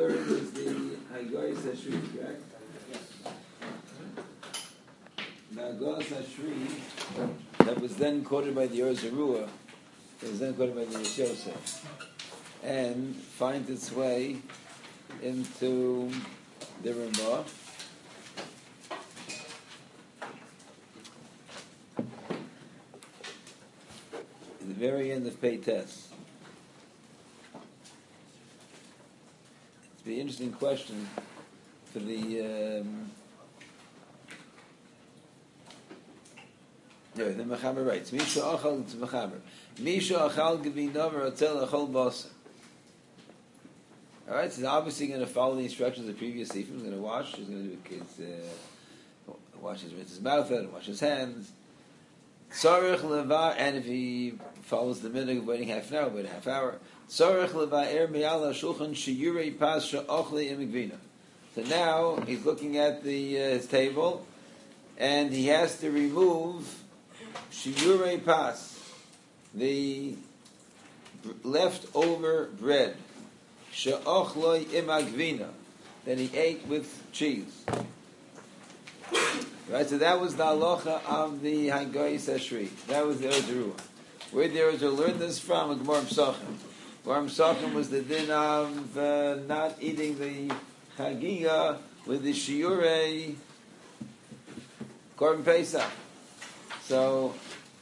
word is the Hagoyis Hashri, correct? Yes. The Hagoyis Hashri that was then quoted by the Or Zarua, that was then quoted by the Yesh Yosef, and finds its way into the Ramah. At the very end of Peites. It's an interesting question for the Mechaber writes, Misha Achal, it's Mechaber. Misha Achal Gevinav Rotel Achol Basa. Alright, so he's obviously going to follow the instructions of the previous Sifim. He's going to wash, he's going to do wash his mouth out, and wash his hands. Tzarech Leva, and if he follows the minhag of waiting half an hour, wait a half hour. Tzarech Leva Er Meyala Shulchan Shiyurei Pas Sha'ochle Imigvina. So now he's looking at his table, and he has to remove Shiyurei Pas, the leftover bread. She'ochloi imagvina, that he ate with cheese. Right, so that was the halacha of the Hagoyis Hashri. That was the Ozerua. Where the Ozerua learned this from? Gemara Pesachim. Gemara Pesachim was the din of not eating the chagiga with the shiurei korban pesach. So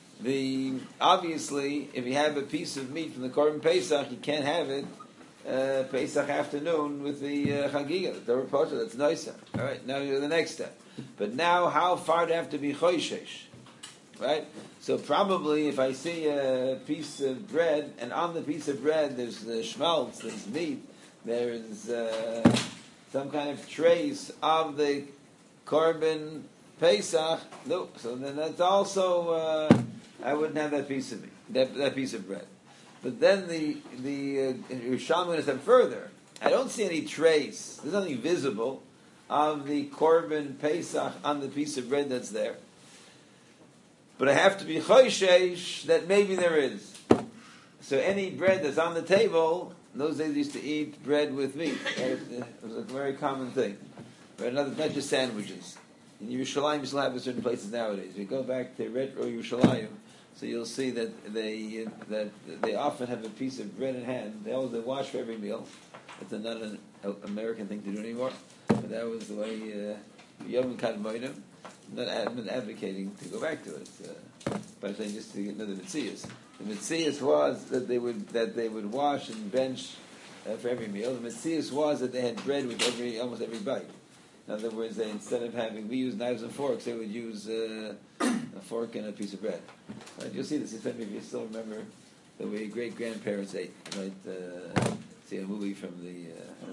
obviously, if you have a piece of meat from the korban pesach, you can't have it Pesach afternoon with the Chagiga, the Torah that's nicer. All right, now you're the next step. But now, how far do I have to be choishesh? Right? So probably if I see a piece of bread, and on the piece of bread there's the schmaltz, there's meat, there's some kind of trace of the korban Pesach, no, so then that's also, I wouldn't have that piece of meat, that piece of bread. But then the Yerushalmi went a step further. I don't see any trace. There's nothing visible of the korban Pesach on the piece of bread that's there. But I have to be choishesh that maybe there is. So any bread that's on the table, in those days they used to eat bread with meat. It was a very common thing. Right? Not just sandwiches. In Yerushalayim, you still have it in certain places nowadays. If you go back to retro Yerushalayim, so you'll see that they often have a piece of bread in hand. They wash for every meal. It's not an American thing to do anymore. But that was the way Yom Kadmoidim. I'm not advocating to go back to it. But I'm saying just to get another Metzias. The Metzias was that they would wash and bench for every meal. The Metzias was that they had bread with almost every bite. In other words, instead of we use knives and forks, they would use a fork and a piece of bread. Right? You'll see this if you still remember the way great-grandparents ate. You might see a movie from the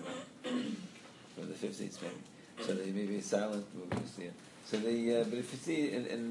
50s, maybe. So they maybe a silent movie. Yeah. So but if you see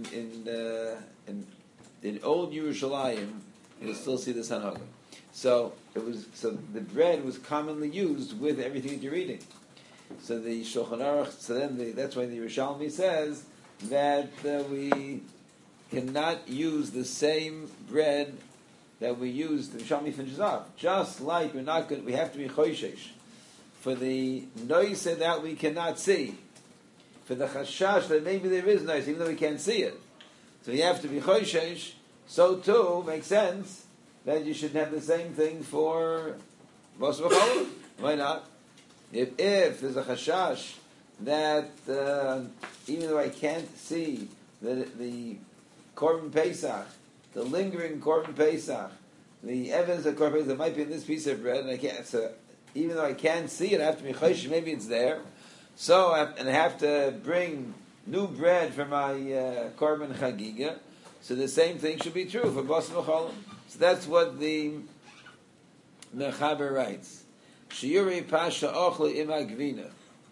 in old Yerushalayim, you'll still see this hanhaga. So the bread was commonly used with everything that you're eating. So the Shulchan Aruch, that's why the Yerushalmi says that we cannot use the same bread that we use. The Yerushalmi finishes off. Just like we have to be choishesh for the noise that we cannot see, for the chashash that maybe there is noise, even though we can't see it. So you have to be choishesh. So too makes sense that you should have the same thing for basar v'cholov. Why not? If there's a chashash that even though I can't see the korban pesach, the lingering korban pesach, the evidence of korban pesach might be in this piece of bread, and I can't. So even though I can't see it, I have to be choishesh. Maybe it's there. So I have to bring new bread for my korban chagiga. So the same thing should be true for basar v'cholov. So that's what the Mechaber writes. Shiurei pasha ochle imagvina.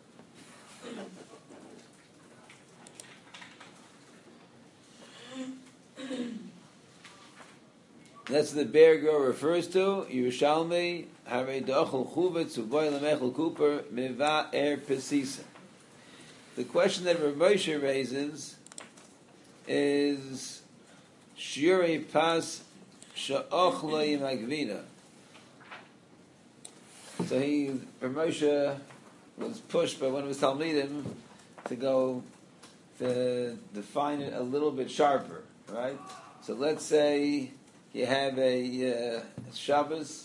That's what the Bear Girl refers to. Yerushalmi harei da'achol chuvetz u'boy lemechel kuper miva pesisa. The question that Rav Moshe raises is Shiurei pas sha'ochle imagvina. So Moshe was pushed by one of his Talmidim to go to define it a little bit sharper, right? So let's say you have a Shabbos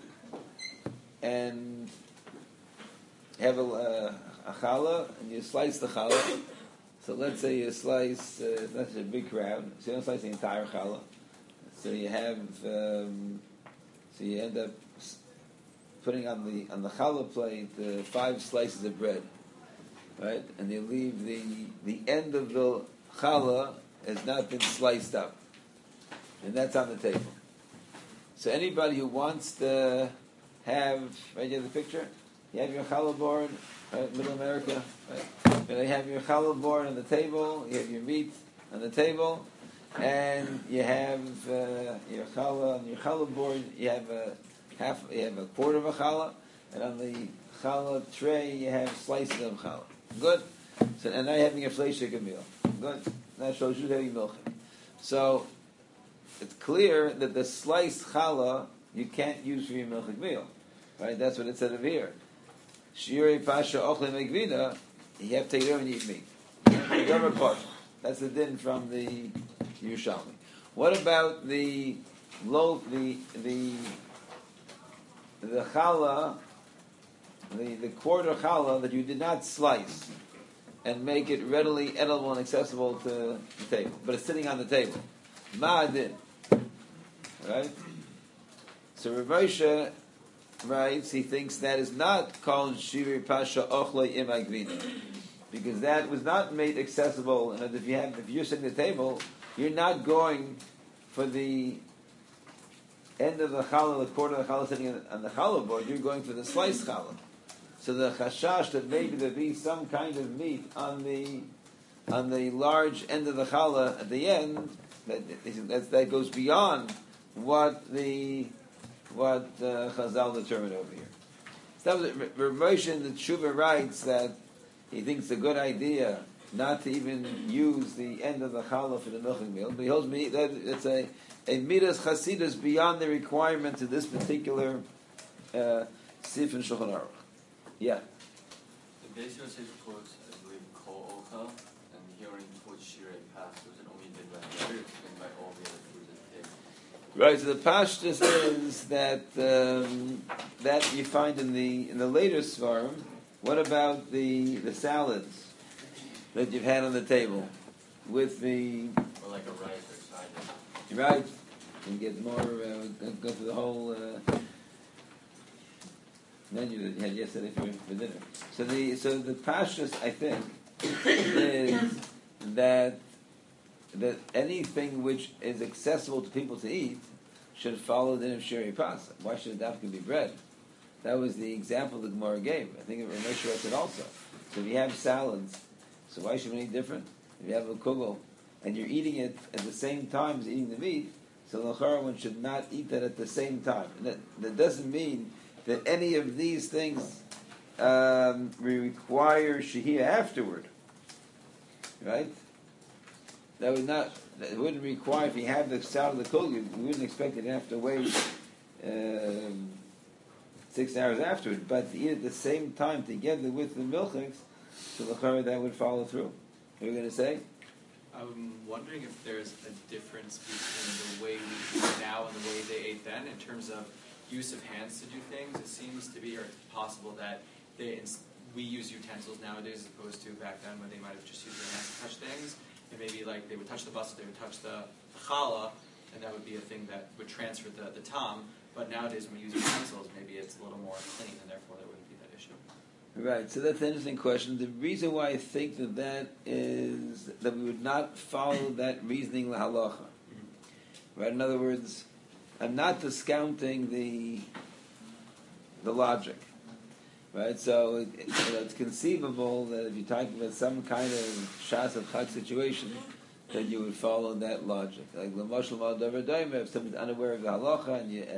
and you have a challah and you slice the challah. So let's say you slice, that's a big crowd, so you don't slice the entire challah. So you have, so you end up putting on the challah plate 5 slices of bread, right? And you leave the end of the challah has not been sliced up, and that's on the table. So anybody who wants to have, right, you have the picture? You have your challah board, right, Middle America, right? And you have your challah board on the table, you have your meat on the table, and you have your challah on your challah board. You have a quarter of a challah, and on the challah tray you have slices of challah. Good. So and now you're having a fleishik meal. Good. That shows you having milk. So it's clear that the sliced challah you can't use for your milchik meal, right? That's what it said over here. Shirei pasha ochle megvina. You have to take it over and eat meat. That's the din from the Yerushalmi. What about the loaf, the challah, the quarter challah that you did not slice and make it readily edible and accessible to the table, but it's sitting on the table? Ma'adin, right? So Rav Moshe writes, he thinks that is not called shiri pasha ochle im agvina, because that was not made accessible. And if you're sitting at the table, you're not going for the end of the challah, the quarter of the challah sitting on the challah board. You're going for the sliced challah. So the chashash that maybe there be some kind of meat on the large end of the challah at the end, that goes beyond what Chazal determined over here. So that was it. Rav Moshe in the Tshuva writes that he thinks it's a good idea not to even use the end of the challah for the milchik meal, but he holds me that it's a midas chasidus beyond the requirements of this particular sif and Shulchan Aruch. Yeah. The Beis Yosef quotes, I believe, kol ocha, and he only quotes shirei pas. Was it only been by bread, or by all the other foods at the table? Right. So the pashtus is that that you find in the later svarim. What about the salads that you've had on the table with the, or like a rice or side dish? Right? You get more. Go through the whole menu that you had yesterday for dinner. So the pashtus, I think, is that anything which is accessible to people to eat should follow the din of shirei pas. Why should it have to be bread? That was the example the Gemara gave. I think Rav Moshe wrote it also. So if you have salads, so why should we eat different? If you have a kugel and you're eating it at the same time as eating the meat, so l'chara one should not eat that at the same time. And that doesn't mean that any of these things require shehiyah afterward, right? That would not. It wouldn't require, if you have the salad of the kugel, you wouldn't expect it to have to wait 6 hours afterward, but to eat at the same time together with the milchiks, so l'chara that would follow through. What are you going to say? I'm wondering if there's a difference between the way we eat now and the way they ate then in terms of use of hands to do things. It seems to be, or it's possible that we use utensils nowadays as opposed to back then when they might have just used their hands to touch things. And maybe like they would touch the basa, they would touch the challah, and that would be a thing that would transfer the tam. But nowadays when we use utensils, maybe it's a little more clean, and therefore there wouldn't be that issue. Right, so that's an interesting question. The reason why I think that is that we would not follow that reasoning lahalacha. Right, in other words, I'm not discounting the logic. Right, so it's conceivable that if you're talking about some kind of shas of chag situation, that you would follow that logic. Like l'mashal ma'adavar daima, if someone's unaware of the halacha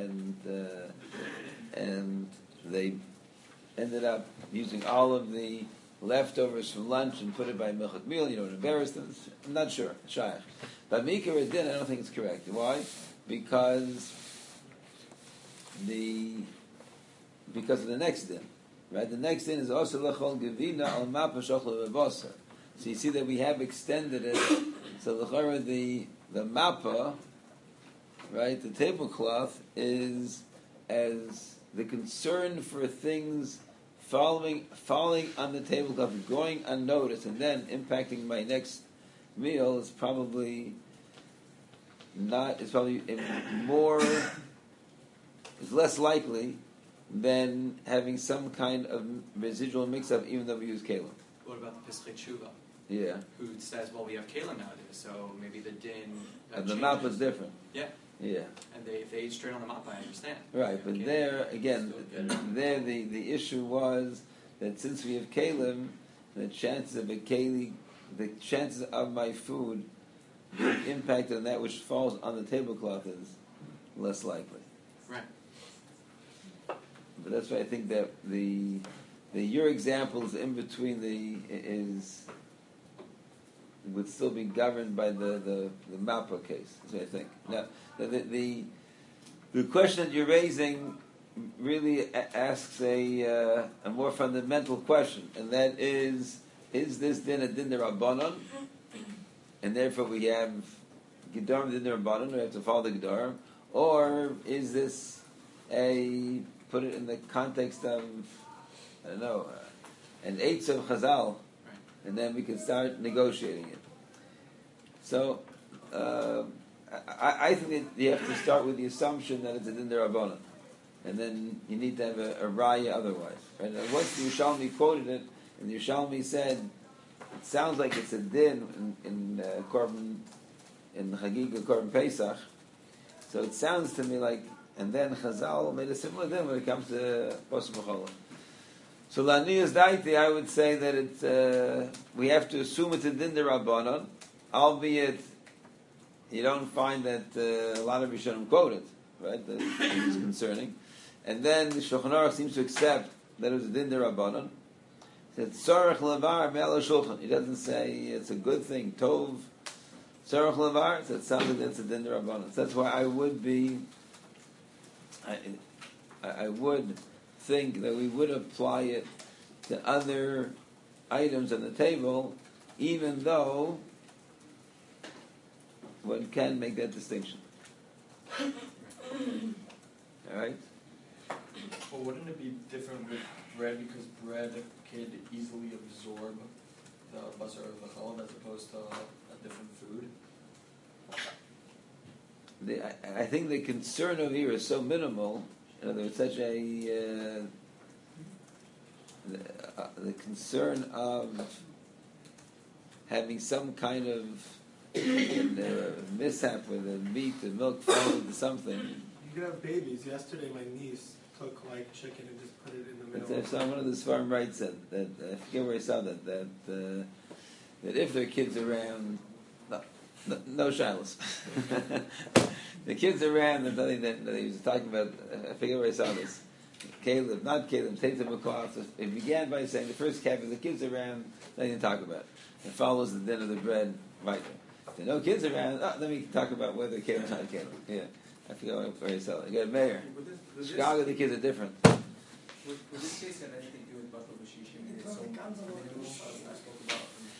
and they ended up using all of the leftovers from lunch and put it by milchik meal, you know, embarrass them. I'm not sure. Shaykh. But mikra din, I don't think it's correct. Why? Because the because of the next din. Right? The next din is also lechol gevina al mapa shochel bebasa. So you see that we have extended it. So the mappa, right, the tablecloth is as the concern for things falling on the tablecloth, going unnoticed, and then impacting my next meal is probably not. It's probably more. Is less likely than having some kind of residual mix-up, even though we use kalim. What about the Pischei Tshuva? Yeah. Who says, well, we have kalim nowadays, so maybe the din. And the map is different. Yeah. Yeah. And if they eat straight on the map, I understand. Right, but there again, there the issue was that since we have kalim, the chances of the chances of my food being impacted on that which falls on the tablecloth is less likely. Right. But that's why I think that the your examples in between would still be governed by the Mappa case. That's what I think. Now, the question that you're raising really asks a more fundamental question, and that is this din a din d'Rabbanan, and therefore we have Gedarim din d'Rabbanan, we have to follow the Gedarim, or is this put it in the context of, I don't know, an Eitz of Chazal, and then we can start negotiating it. So, I think that you have to start with the assumption that it's a din d'Rabbanan, and then you need to have a raya otherwise. Right? And once the Yerushalmi quoted it, and the Yerushalmi said, it sounds like it's a din in Korban, in Chagiga Korban Pesach, so it sounds to me like, and then Chazal made a similar din when it comes to Posach B'cholah. So Lanias Daiti, I would say that it's we have to assume it's a din d'Rabbanan, albeit you don't find that a lot of Rishonim quote it, right? That is concerning. And then the Shulchan Aruch seems to accept that it was a din d'Rabbanan. It says Tzarech levar me'al shulchan. He doesn't say it's a good thing. Tov Tzarech levar. So it sounds like it's a din d'Rabbanan. So that's why I would be. I would think that we would apply it to other items on the table, even though one can make that distinction. All right? Well, wouldn't it be different with bread, because bread could easily absorb the basar of the chalav as opposed to a different food? I think the concern over here is so minimal. You know, there's such a the concern of having some kind of mishap with the meat, the milk falling into something. You could have babies. Yesterday, my niece took like chicken and just put it in the middle. So one of the Sfarim writes that I forget where I saw that if their kids around, no shilas. The kids around, and that he was talking about, I forget where I saw this. Caleb, not Caleb, Tatum McClough. It began by saying the first caveat, the kids around, nothing to talk about. It follows the din of the bread right there. If there are no kids around, let me talk about whether Caleb or not Caleb. Yeah, I forget where I saw it. You got a mayor. Chicago, the kids are different. Would this case have anything to do with Batal B'Shishim? It's so minimal as I spoke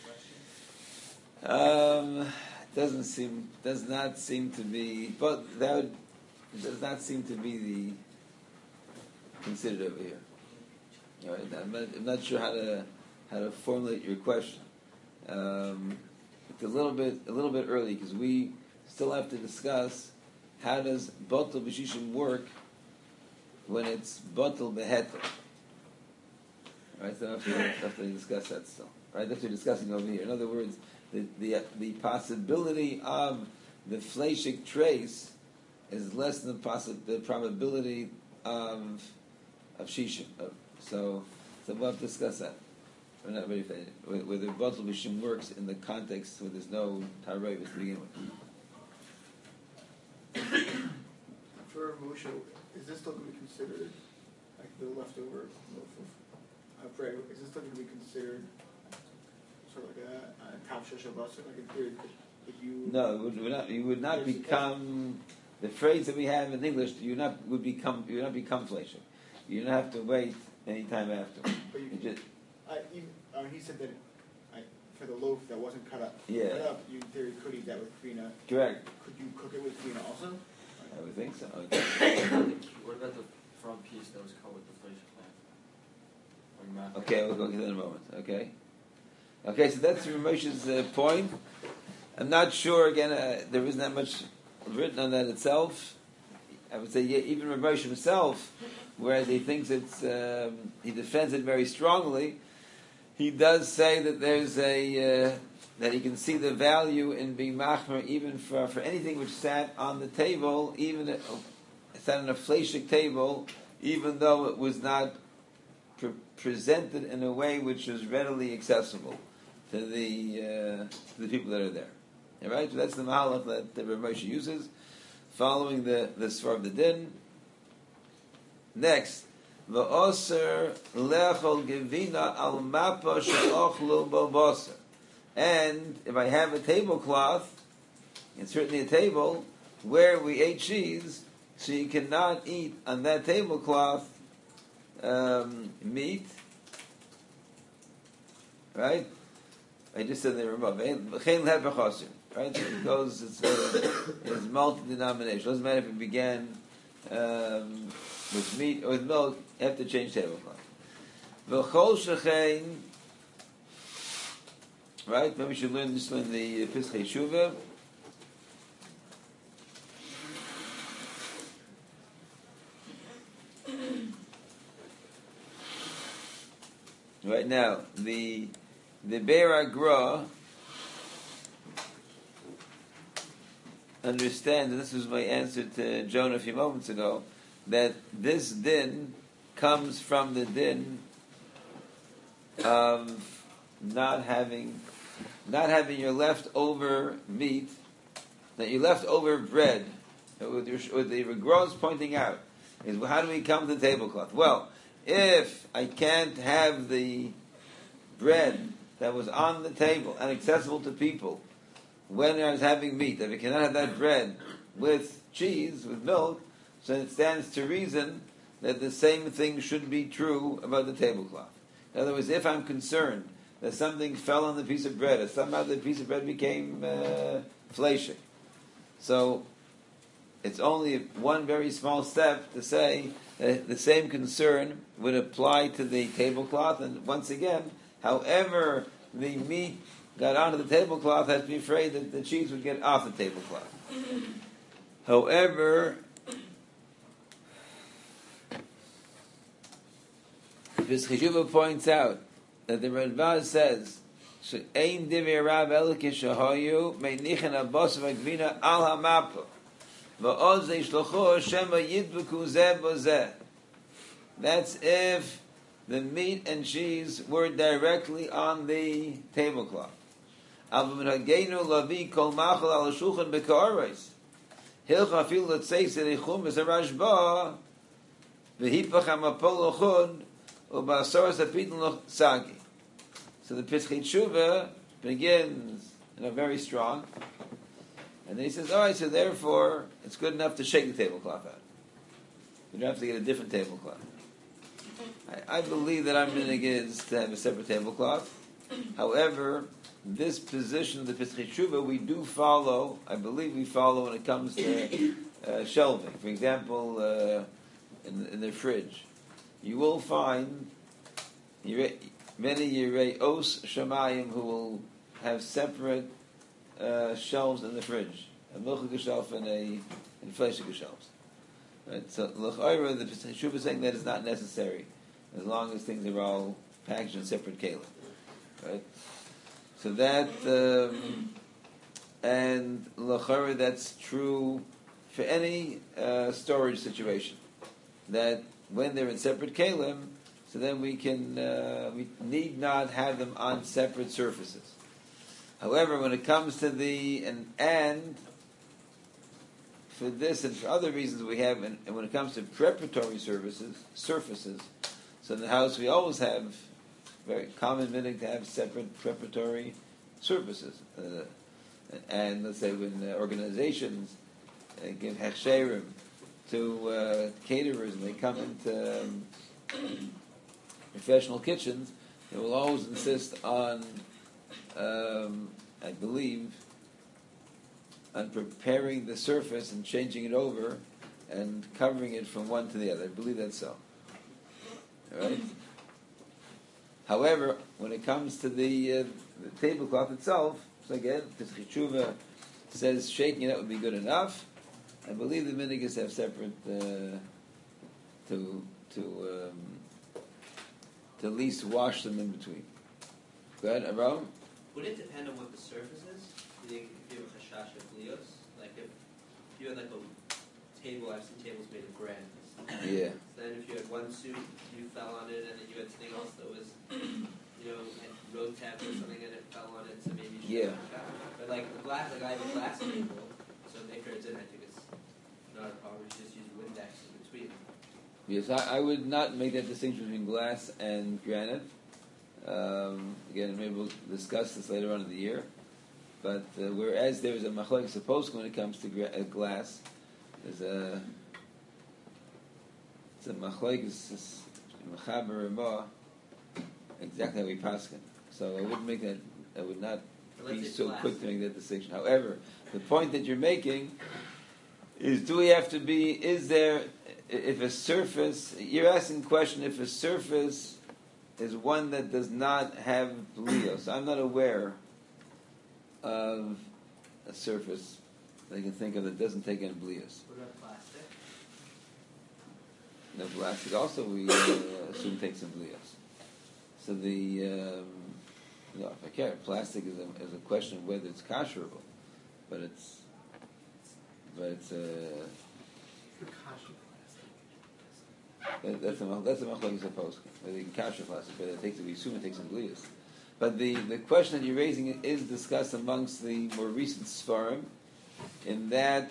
about in the question? Does not seem to be, but that does not seem to be the considered over here. All right, I'm not sure how to formulate your question. It's a little bit early because we still have to discuss how does Batal B'Shishim work when it's Batal Beheter. Right, so we have to discuss that still. Right, that's what we're discussing over here. In other words, the possibility of the fleishik trace is less than the probability of shishim. So we'll have to discuss that. We're not ready for it. Whether Batal B'Shishim works in the context where there's no Tarev to begin with. For Moshe, is this still going to be considered like the leftover loaf of bread? Is this still going to be considered sort of like a tafsha shabbat? Like in theory, could you? No, you would not become the phrase that we have in English. You would not become fleishik. You don't have to wait any time after. But you You can, just, he said that for the loaf that wasn't cut up, Yeah. you in theory could eat that with kvina. correct. Could you cook it with kvina also? I would think so. Okay. What about the front piece that was cut with the flesh plant? Okay, we'll go get that in a moment. Okay. Okay, so that's Ramos's point. I'm not sure. Again, there isn't that much written on that itself. I would say, yeah, even Ramosh himself, whereas he thinks it's, he defends it very strongly. He does say that there's that he can see the value in being machmer even for anything which sat on the table, even it sat on a fleshik table, even though it was not presented in a way which was readily accessible to the people that are there. All right, so that's the mahalach that Rav Moshe uses, following the Svar of the Din. Next, v'oser lechol gevina al mapa she'ochlu bo. And if I have a tablecloth, and certainly a table where we ate cheese, so you cannot eat on that tablecloth meat, right? I just said they were above. Right? So it goes. It's multi-denomination. Doesn't matter if it began with meat or with milk. You have to change tablecloth. V'chol shechein. Right? Maybe we should learn this in the Pischei Shuvah. Right now, the Be'er Agra understands, and this was my answer to Jonah a few moments ago, that this din comes from the din of not having your leftover meat, that your leftover bread. What the Regra is pointing out is, how do we come to the tablecloth? Well, if I can't have the bread that was on the table and accessible to people when I was having meat, if I cannot have that bread with cheese, with milk, so it stands to reason that the same thing should be true about the tablecloth. In other words, if I'm concerned that something fell on the piece of bread, or somehow the piece of bread became fleshik, so it's only one very small step to say that the same concern would apply to the tablecloth. And once again, however the meat got onto the tablecloth, has to be afraid that the cheese would get off the tablecloth. However, this Cheshuva points out that the Radbaz says, "Ein divir Rav Elke shahayu meinichen abos v'gvina al hamapa v'oz yishlochu shema yidbuku zeh bozeh." That's if the meat and cheese were directly on the tablecloth. Av minhagenu lavi kol machal al shulchan b'ka'aros hilcha afilu l'tzeis erichum v'zerashba v'hipach hamapol l'chud u'ba'asoras apidin l'sagi. So the Pischei Tshuva begins very strong, and then he says, all right, so therefore it's good enough to shake the tablecloth out. You don't have to get a different tablecloth. I believe that our minhag is to have a separate tablecloth. However, this position of the Pischei Tshuva we do follow. I believe we follow when it comes to shelving. For example, in the fridge, you will find many Yirei Os Shamayim who will have separate shelves in the fridge, a milchig shelf and a fleshig shelves. Right? So l'chayra, the Pischei Tshuva is saying that is not necessary, as long as things are all packaged in separate kelim. Right? So that and l'chayra, that's true for any storage situation. That when they're in separate kelim, so then we need not have them on separate surfaces. However, when it comes to and for this and for other reasons we have, and when it comes to preparatory surfaces, so in the house we always have very common minhag to have separate preparatory surfaces. And let's say when organizations give hechsherim to caterers and they come into professional kitchens, they will always insist on, I believe, on preparing the surface and changing it over and covering it from one to the other. I believe that's so. All right. However, when it comes to the tablecloth itself, so again, Pesach Tshuva says shaking it out would be good enough. I believe the minigas have separate to at least wash them in between. Go ahead, Abraham. Would it depend on what the surface is? If you have a chashash of lios, like if you had like a table, I've seen tables made of granite. Yeah. Then if you had one suit, you fell on it, and then you had something else that was, had road tab or something, and it fell on it, so maybe you should have that. But like the glass, like I have a glass table, so if it's in, I think it's not a problem. You just use Windex in between. Yes, I would not make that distinction between glass and granite. Again, maybe we'll discuss this later on in the year. But whereas there is a machlokes supposed when it comes to glass, there's a machlokes mechaber rema exactly how we paskin. So I wouldn't make that. I would not be so quick to make that distinction. However, the point that you're making is: do we have to be? Is there? If a surface, you're asking the question: if a surface is one that does not have blios, I'm not aware of a surface that I can think of that doesn't take any blios. What about plastic? No, plastic also we assume takes some blios. So if I care, plastic is a question of whether it's kasherable, but it's that's a machlokes supposed whether you can kasher plastic, but we assume it takes some blios. But the question that you're raising is discussed amongst the more recent Sfarim, in that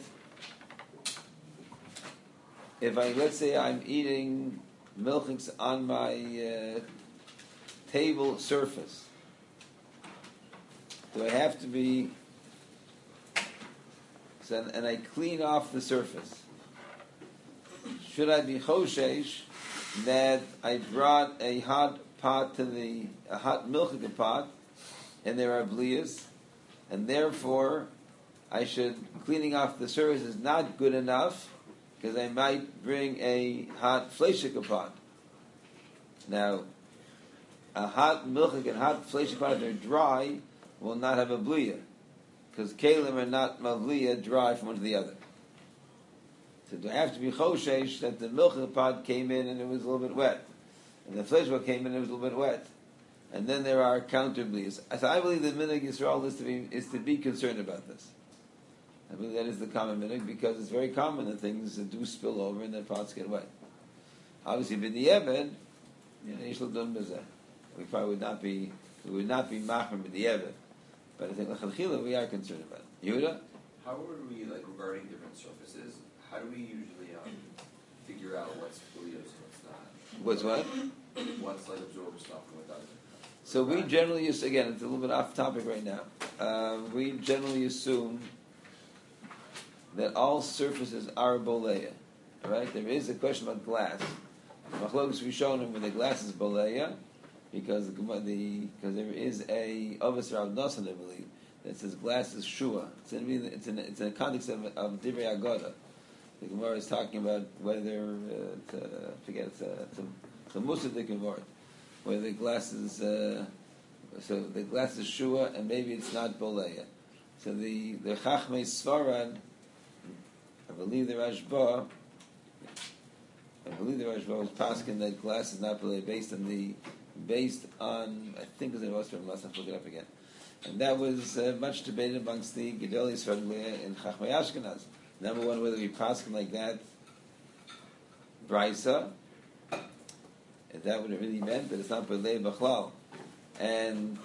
if let's say I'm eating milchiks on my table surface, do I have to be, and I clean off the surface, should I be choshesh that I brought a hot pot a hot milchik pot, and there are blias, and therefore cleaning off the surface is not good enough, because I might bring a hot fleishik pot. Now, a hot milchik and hot fleishik pot, if they're dry, will not have a blia, because kalim are not mavlia dry from one to the other. So do I have to be choshesh that the milchik pot came in and it was a little bit wet, and the fleishik pot came in and it was a little bit wet, and then there are counter blias. So I believe the minhag Yisrael is to be concerned about this. I believe that is the common minhag, because it's very common that things do spill over and that pots get wet. Obviously, b'di'eved, we probably would not be machmer b'di'eved, but I think l'chadchila we are concerned about it. Yehuda? How would we, regarding different surfaces, how do we usually figure out what's blios and what's not? What's what? What's absorbed stuff and what doesn't? So we generally again, it's a little bit off topic right now. We generally assume that all surfaces are boleya, right? There is a question about glass. Machlokes we shown him when the glass is boleya, because there is a Avos Rav Nosson, I believe, that says glass is shua. It's in the context of Divrei Agoda. The Gemara is talking about whether it's a Musadik Gemara, whether the glass is so the glass is shua and maybe it's not boleya. So the Chachmei Sfarad, I believe the Rashba was paskin that glass is not boleya based on I think it was in Ostrom. Let's look it up again. And that was much debated amongst the Gedolei Sfarad in Chachmei Ashkenaz. Number one, whether we paskin like that, Brisa, is that what it really meant? That it's not boleya b'chlal, and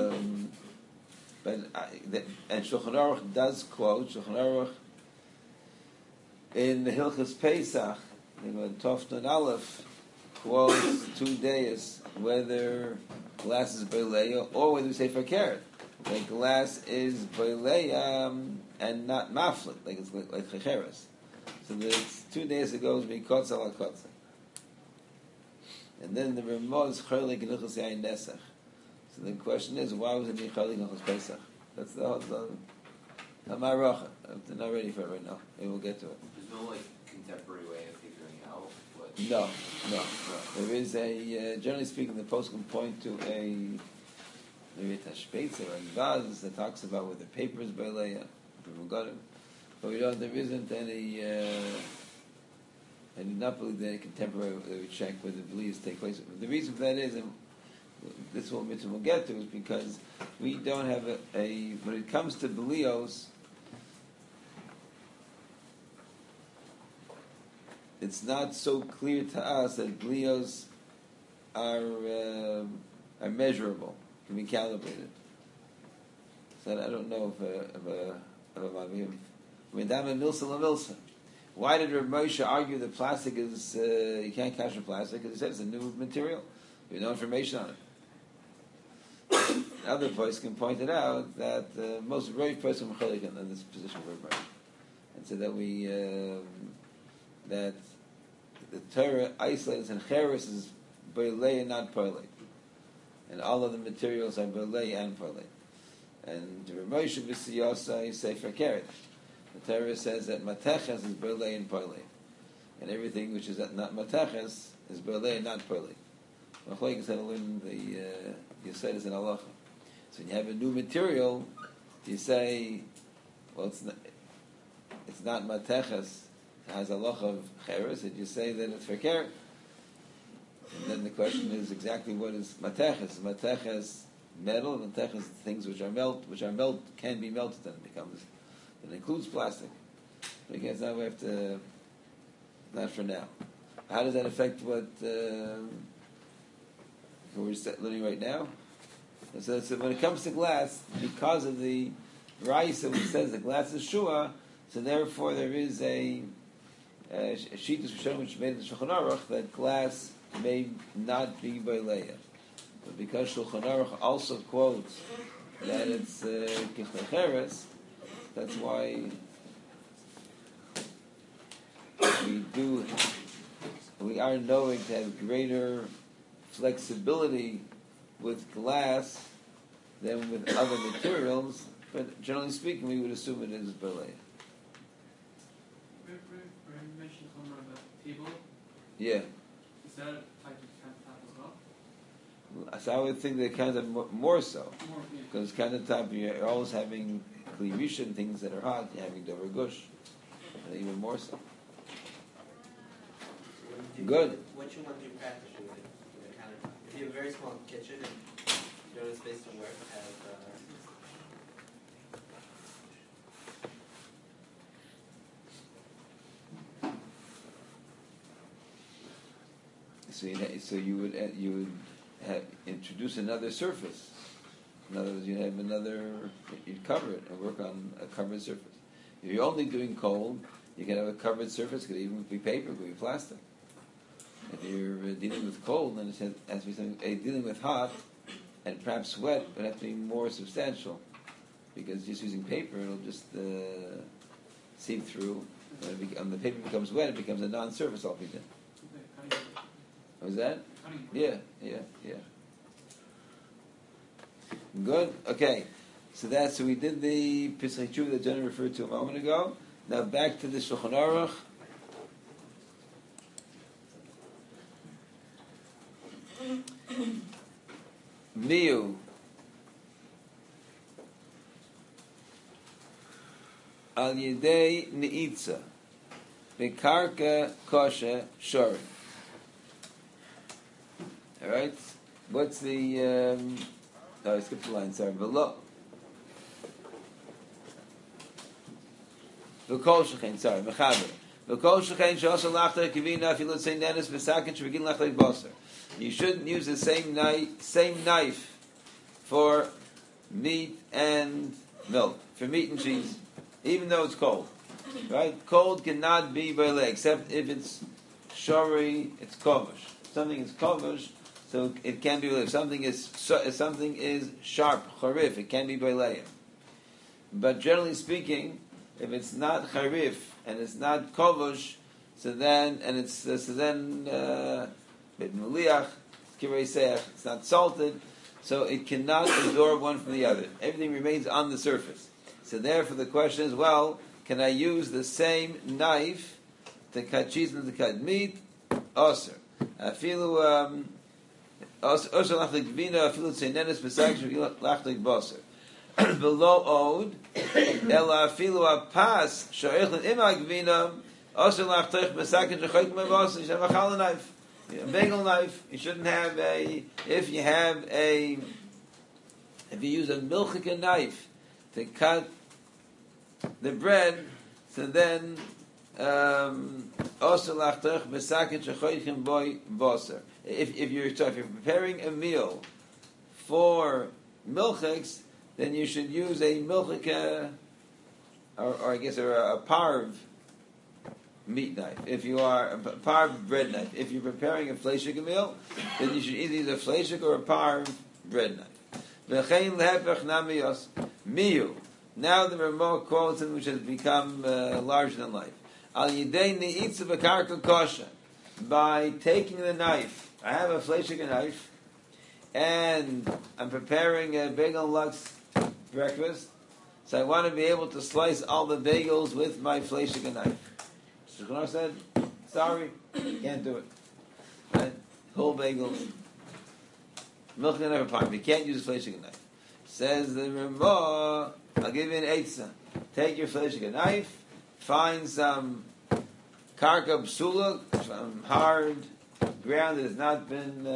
Shulchan Aruch does quote Shulchan Aruch in the Hilchos Pesach, Tofton Aleph quotes 2 days whether glass is boleya or whether we say fakir. Like glass is boleya and not maflit, like it's like checheres. So there's 2 days it goes mikotz ala kotz. And then the Ramaz Chaylik and Ilchus Yain Nesach. So the question is, why was it Chaylik and Ilchus Pesach? That's the Amaracha. They're not ready for it right now. Maybe we'll get to it. There's no contemporary way of figuring out what. No. There is a generally speaking, the post can point to maybe a Tashpetz or a Vaz that talks about whether paper is Beleya, but there isn't any. I do not believe that contemporary that we check whether beliefs take place. The reason for that is, and this is what mitzvah we'll get to, is because we don't have a when it comes to belios, it's not so clear to us that belios are measurable, can be calibrated. So I don't know of a milsa. Why did Rav Moshe argue that plastic is you can't capture plastic? Because he said it's a new material. We have no information on it. Other voice can point it out that most very person Mechalik in this position of Rav Moshe, and said that we that the Torah isolates and cheres is Berlei and not Perlei, and all of the materials are Berlei and Perlei. And Rav Moshe v'siyasa is Sefer Keret. The Torah says that Mateches is Berlei and Perlei, and everything which is not Mateches is Berlei and not Perlei. Mechalik is in the Yesod is in Halacha. So when you have a new material, you say, well, it's not Mateches, it has Halacha of Cheres, and you say that it's for Keret. And then the question is exactly what is Mateches? Mateches metal, Mateches things which can be melted and becomes. It includes plastic. Because now we have to, not for now. How does that affect what we're learning right now? So when it comes to glass, because of the Raisa which says the glass is shua, so therefore there is a Shittus Rishonim which made in the Shulchan Aruch that glass may not be Beileya. But because Shulchan Aruch also quotes that it's Kichecheres, that's why we are knowing to have greater flexibility with glass than with other materials, but generally speaking, we would assume it is Berlei. You mentioned something about the table. Yeah. Is that type of countertop as well? So I would think that kind of more so, More, yeah. because countertop you're always having klirisha and things that are hot. You're having dover gush, and even more so. Good. What you want to do practically with a countertop? If you have a very small kitchen and you don't have space to work, So you would have introduce another surface. In other words, you'd cover it and work on a covered surface. If you're only doing cold, you can have a covered surface. It could even be paper, it could be plastic. If you're dealing with cold, then it has to be something. Dealing with hot and perhaps wet, it would have to be more substantial, because just using paper, it'll just seep through. When the paper becomes wet, it becomes a non-surface altogether. Was that? Yeah. Good. Okay. So we did the Pesach Tshuva that Jenna referred to a moment ago. Now back to the Shulchan Aruch. Miu. Al Yedei Neitza. Bekarka Kosha Shori. All right. What's the? I skipped the line. Sorry. V'lo. V'kol shechein. Sorry. Mechaber. V'kol shechein she'osa lachta kivina if you let's say nenis v'sakin shevigin lachta basar. You shouldn't use the same knife for meat and milk, for meat and cheese, even though it's cold. Right? Cold cannot be b'ilei, except if it's shori, it's kovish. Something is kovish, so it can be b'ilei. If something is sharp, charif, it can be b'ilei. But generally speaking, if it's not charif and it's not kovush, so then meliach kirei seach, it's not salted, so it cannot absorb one from the other. Everything remains on the surface. So therefore, the question is, well, can I use the same knife to cut cheese and to cut meat? Osir. Afilu osir lachlik vina, afilu tzeinenes b'sag lachlik basar. Below od, ela afilu apas shoichlin imag vina, osir lachlich b'sag shechayk mevasar. You should have a challah knife, a bagel knife. You shouldn't have if you use a milchika knife to cut the bread, so then if you're preparing a meal for milchiks, then you should use a milchik or I guess a parv meat knife. If you are a parv bread knife, if you're preparing a fleishik meal, then you should either use a fleishik or a parv bread knife. Miyu. Now the Ramah quotes him, which has become larger than life. Al yidei ne'itza b'karka kosher. By taking the knife, I have a fleishik knife, and I'm preparing a bagel lux breakfast, so I want to be able to slice all the bagels with my fleishik knife. Shulchan said, sorry, can't do it. Right? Whole bagels. Milk and never part. You can't use a fleishik knife. Says the Ramah, I'll give you an eitzah. Take your fleishik knife, find some karka psula, some hard ground that has not been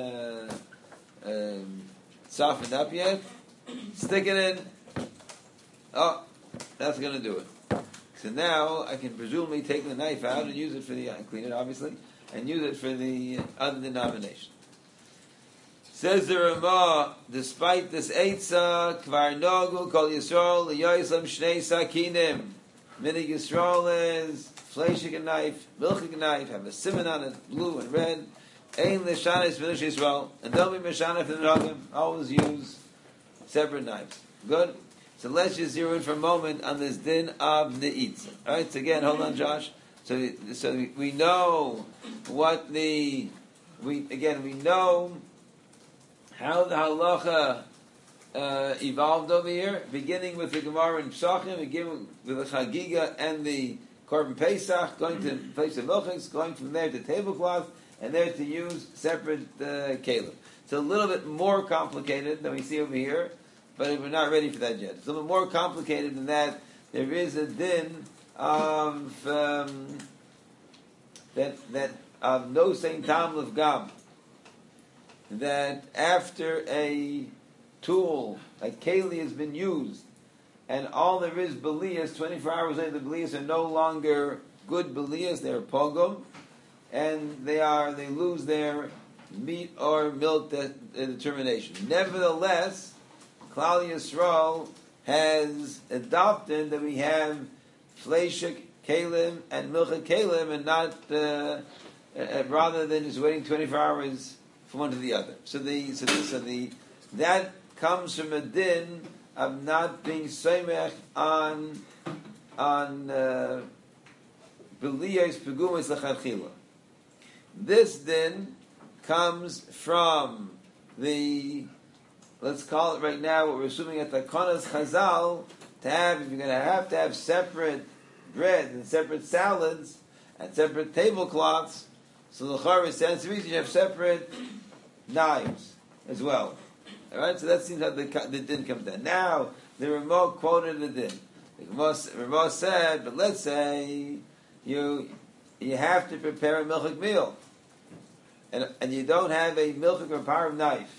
softened up yet. Stick it in. Oh, that's going to do it. So now I can presumably take the knife out and use it for the clean it obviously, and use it for the other denomination. Says the Ramah, despite this eitzah, kvar nogu kol Yisrael liyoislam shnei sakinim. Minig Yisrael is fleishik knife, milchik knife, have a simon on it, blue and red. Ein l'shanis v'nish Yisrael, and don't be meshana for the nogim. Always use separate knives. Good. So let's just zero in for a moment on this din of neitza. All right. So again, hold on, Josh. So we know what we know how the halacha evolved over here, beginning with the Gemara in Psachim, beginning with the Chagiga and the Korban Pesach, going to place of milchiks, going from there to tablecloth, and there to use separate kelim. It's a little bit more complicated than we see over here, but we're not ready for that yet. It's a little more complicated than that. There is a din of that of no saying tam of gam, that after a tool like keli has been used, and all there is beliyas, 24 hours later the beliyas are no longer good beliyas, they're pogum, and they lose their meat or milk determination. Nevertheless, Klal Yisrael has adopted that we have fleishik kelim and milchik kelim, and not rather than just waiting 24 hours from one to the other. So that comes from a din of not being seimech on beliyos pegumis lechatchila. This din comes from the, let's call it right now, what we're assuming at the Konas Chazal, to have, if you're going to have separate bread and separate salads and separate tablecloths, so the Chara stands to reason you have separate knives as well. All right, so that seems how the din comes down. Now, the Ramah quoted the din. The Ramah said, but let's say you have to prepare a milchik meal, and you don't have a milchik or parv knife.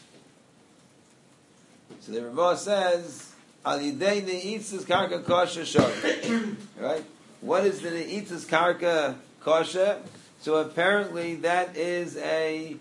So the Ramah says, Al yidei ne'itzas karka kosher shor. Right? What is the ne'itzas karka kosher? So apparently that is a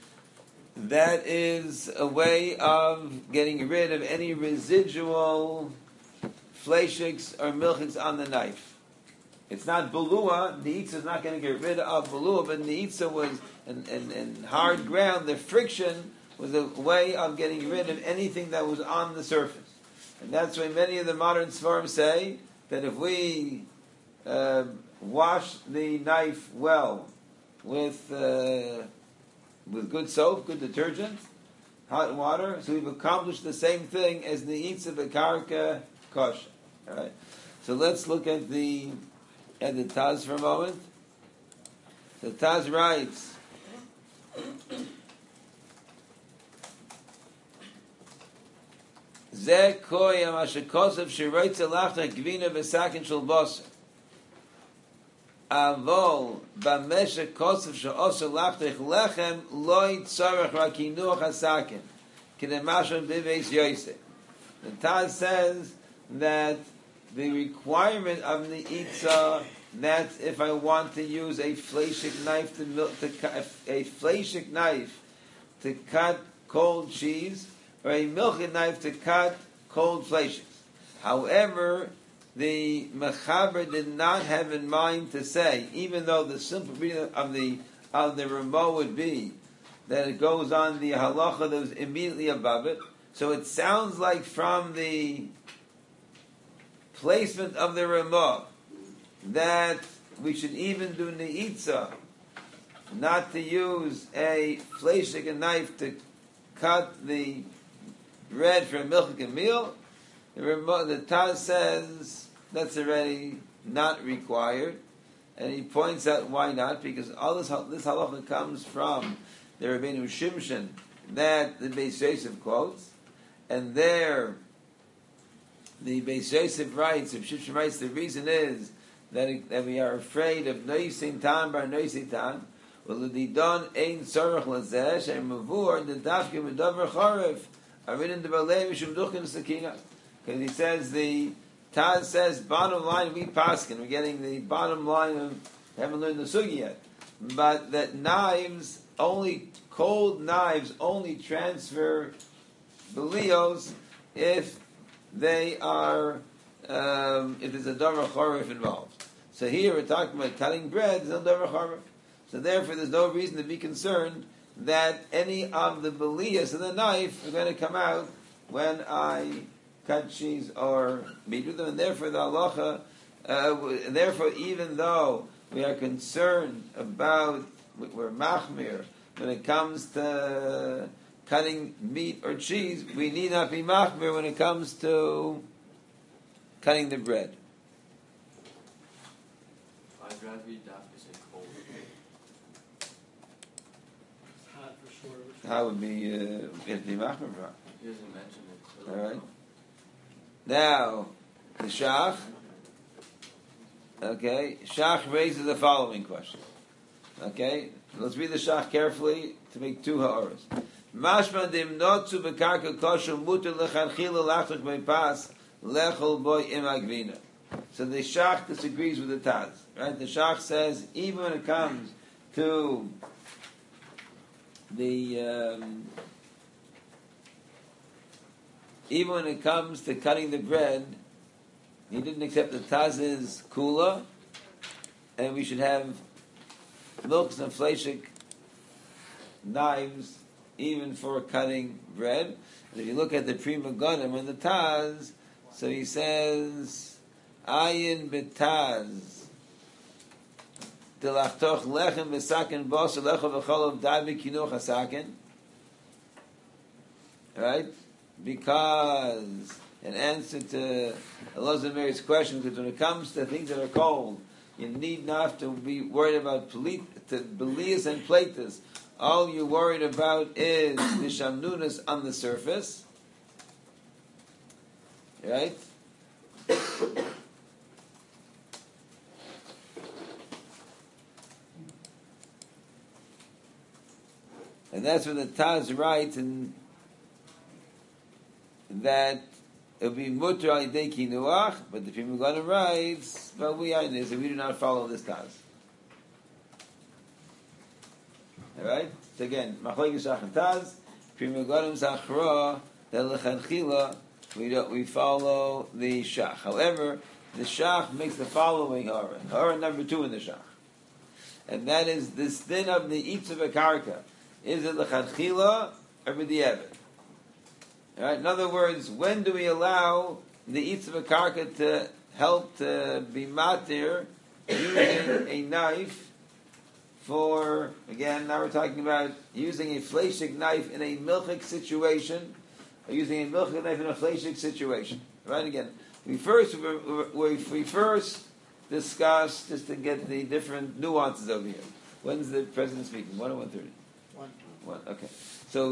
way of getting rid of any residual fleishiks or milchiks on the knife. It's not belua. Neitza is not going to get rid of belua, but neitza was in hard ground. The friction was a way of getting rid of anything that was on the surface, and that's why many of the modern svarim say that if we wash the knife well with good soap, good detergent, hot water. So we've accomplished the same thing as the Eitza Bekarka kosher. All right. So let's look at the Taz for a moment. The Taz writes. Ze koyam ashekosef shiroitze lachta gvina v'sakin shel basar. Avol b'meshek kosef she'oser lachta lechem loy tzarech rakinuach hasakin k'demashon b'beis yosef. The Taz says that the requirement of the Itza, that if I want to use a fleshik knife to cut cold cheese, or a milchid knife to cut cold fleshik. However, the Mechaber did not have in mind to say, even though the simple reading of the Ramah would be that it goes on the halacha that was immediately above it. So it sounds like from the placement of the Ramah that we should even do neitza, not to use a fleshik knife to cut the bread for a milchik meal. The Taz says that's already not required, and he points out why not, because all this halacha comes from the Rabbeinu Shimshon that the Beis Yosef quotes, and there the Beis Yosef writes, if Shimshon writes, the reason is that we are afraid of noisin tan bar noisin tan. Well, the don ein tzarich lazesh and mavur the dafke medavar charev arin the balei mishum duchin sakina. Because he says the Taz says bottom line we paskin. We're getting the bottom line of haven't learned the sugi yet, but that cold knives only transfer belios if they are if there's a davar charev involved. So here we're talking about cutting bread. There's no davar charev. So therefore, there's no reason to be concerned that any of the beliyas of the knife are going to come out when I cut cheese or meat with them. And therefore, the halacha, therefore, even though we are concerned about, we're machmir, when it comes to cutting meat or cheese, we need not be machmir when it comes to cutting the bread. I'd rather be dafka say cold. Hot for sure. How would be if the machmir? He doesn't mention it. So All right. Now, the Shach. Okay, Shach raises the following question. Okay, let's read the Shach carefully to make two ha'oras. Mashma dim notzu bekarka kosher muter lechanchila lachlik meipas lechol boy imagvina. So the Shach disagrees with the Taz. Right? The Shach says even when it comes to even when it comes to cutting the bread, he didn't accept the Taz's kula, and we should have milks and fleshik knives even for cutting bread. And if you look at the Prima Gonim and the Taz, so he says, Ayin betaz, delachtoch lechem v'saken bos lechem v'cholov davi kinuch hasaken. Right? Because, in answer to Elazar Mary's question, because when it comes to things that are cold, you need not to be worried about belias and platus. All you're worried about is the shamnunas on the surface. Right? And that's what the Taz writes, and that it would be mutter al yidei kinuach, but the Prima Gonim writes, well, we are in this, and we do not follow this Taz. Alright? So again, Machlokes Shach and Taz, Prima Gonim Zachra, that lechanchila, we follow the Shach. However, the Shach makes the following hara number 2 in the Shach. And that is this din of the Eitza Bekarka. Is it lechanchila or b'di'evet? Right? In other words, when do we allow the Eitza Bekarka to help to be matir using a knife for, again, now we're talking about using a fleshig knife in a milchik situation, or using a milchik knife in a fleshig situation. Right, again, we first discuss, just to get the different nuances over here. When's the president speaking? 1 or 1:30? 1. Okay. So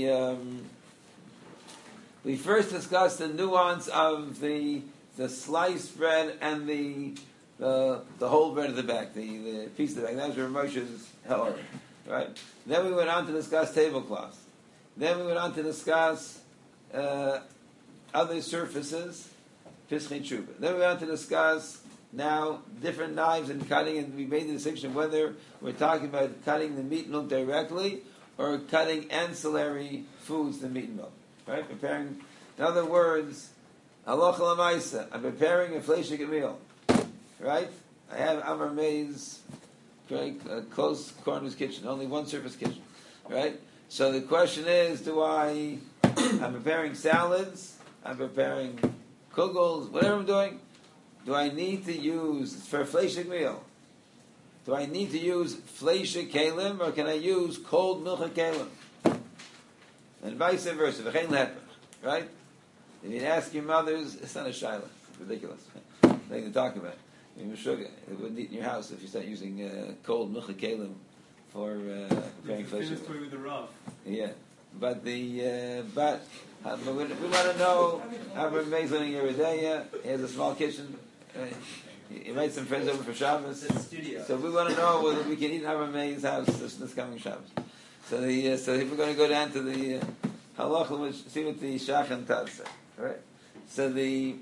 we first discussed the nuance of the sliced bread and the whole bread of the back, the piece of the back. That was Moshe's hell, right? Then we went on to discuss tablecloths. Then we went on to discuss other surfaces, Pischei Tshuva. Then we went on to discuss now different knives and cutting, and we made the distinction whether we're talking about cutting the meat and milk directly or cutting ancillary foods to meat and milk. Right? Preparing, in other words, halacha l'maisa, I'm preparing a fleshig meal. Right? I have Amar Meir's very close corner's kitchen, only one surface kitchen. Right? So the question is, I'm preparing salads, I'm preparing kugels, whatever I'm doing, do I need to use, for a fleshig meal, do I need to use fleshig kelim, or can I use cold milchik kelim? And vice versa, right? If you ask your mothers, it's not a shaila, it's ridiculous. Nothing to talk about. I mean, sugar, it wouldn't eat in your house if you start using cold milchik kelim for preparing fleshig. With the rough. Yeah, but we want to know. Avram Meir's learning Yeridaya. He has a small kitchen. He invites some friends over for Shabbos. It's a studio. So we want to know whether we can eat in Avram Meir's house this coming Shabbos. So so if we're going to go down to the halacha, we'll see what the Shach and Taz say. Right? So the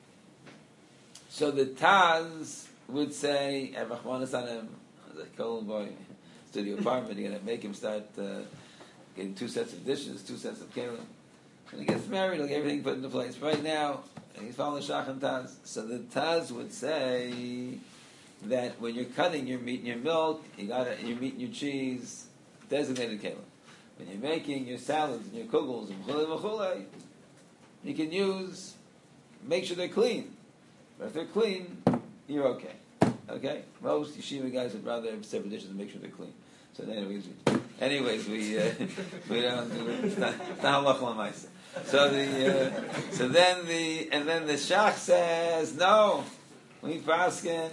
Taz would say, "Rachmanas on him, the cold boy, studio apartment. You're going to make him start getting 2 sets of dishes, 2 sets of kelim. When he gets married, he'll get everything put into place. Right now, and he's following Shach and Taz. So the Taz would say that when you're cutting your meat and your milk, you got your meat and your cheese, designated kelim. When you're making your salads and your kugels and chulei, you can make sure they're clean. But if they're clean, you're okay. Okay? Most yeshiva guys would rather have separate dishes and make sure they're clean. So anyways, we don't do it. It's not halacha l'maisa. So then the Shach says no. We paskin